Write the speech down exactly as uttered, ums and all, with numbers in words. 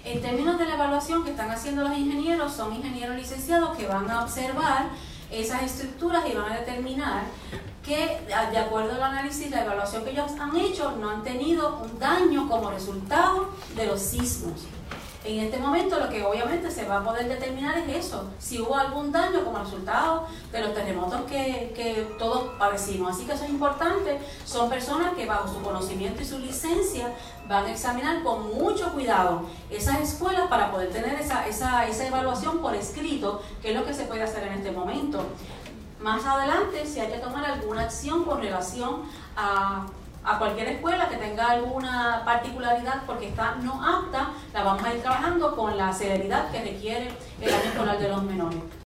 En términos de la evaluación que están haciendo los ingenieros, son ingenieros licenciados que van a observar esas estructuras y van a determinar que, de acuerdo al análisis, la evaluación que ellos han hecho, no han tenido un daño como resultado de los sismos. En este momento lo que obviamente se va a poder determinar es eso, si hubo algún daño como resultado de los terremotos que, que todos padecimos. Así que eso es importante, son personas que bajo su conocimiento y su licencia van a examinar con mucho cuidado esas escuelas para poder tener esa, esa, esa evaluación por escrito, que es lo que se puede hacer en este momento. Más adelante, si hay que tomar alguna acción con relación a a cualquier escuela que tenga alguna particularidad porque está no apta, la vamos a ir trabajando con la celeridad que requiere el año escolar de los menores.